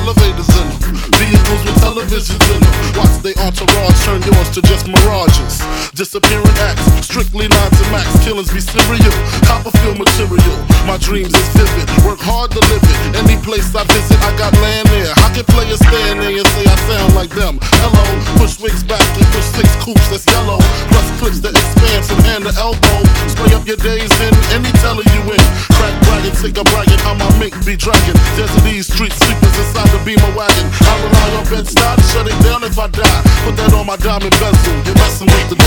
elevators in them, vehicles with televisions in them. Watch they entourage turn yours to just mirages. Disappearing acts, strictly 9 to max. Killings be serial, Copperfield material. My dreams is vivid, work hard to live it. Any place I visit, I got land there. I can play a stand there and say I sound like them. Hello, push wigs back and push 6 coops that's yellow. Plus clips that expand from hand to elbow. Spray up your days in any teller you in. Crack bragging, take a bragging, how my mink be dragging. Desert these street sweepers inside the Beamer wagon. I rely on Bed-Stuy to shut it down if I die. Put that on my diamond bezel, you're messing with the